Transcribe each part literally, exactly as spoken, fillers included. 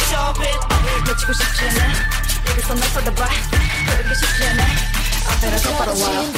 stop it 놓치고 싶지 않아 여기서 날 쏟아봐 그렇게 쉽지 않아 앞에라 똑바로 와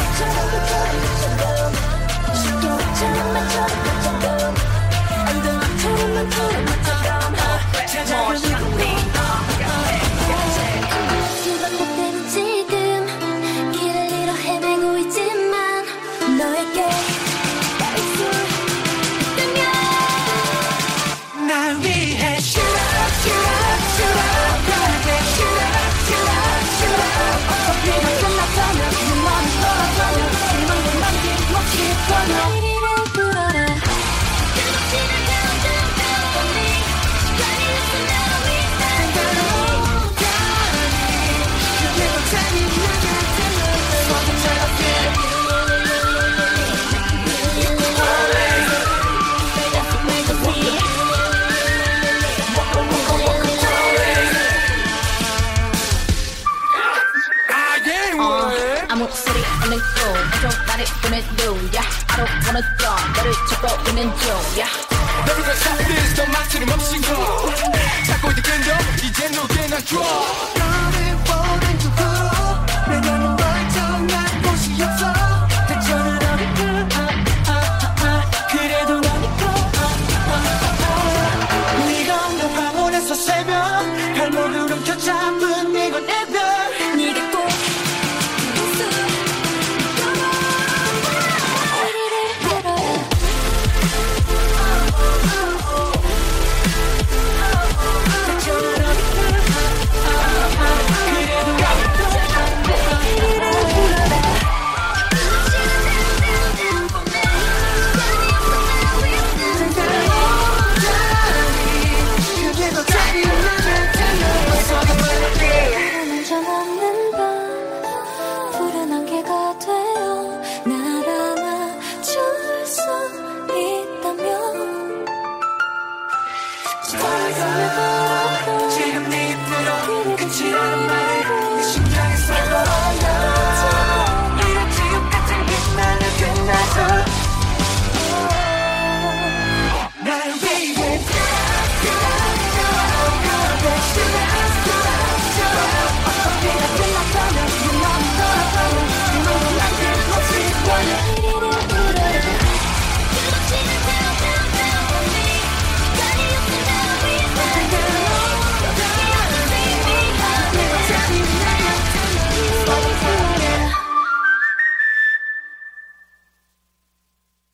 아무 소리 없는 또 좀 나를 보내줘 yeah I don't wanna talk 너를 찾고 있는 중 yeah 너를 왜 찾듯 더 막히는 없인 거 찾고 있는 끈도 이제 너게 난 줘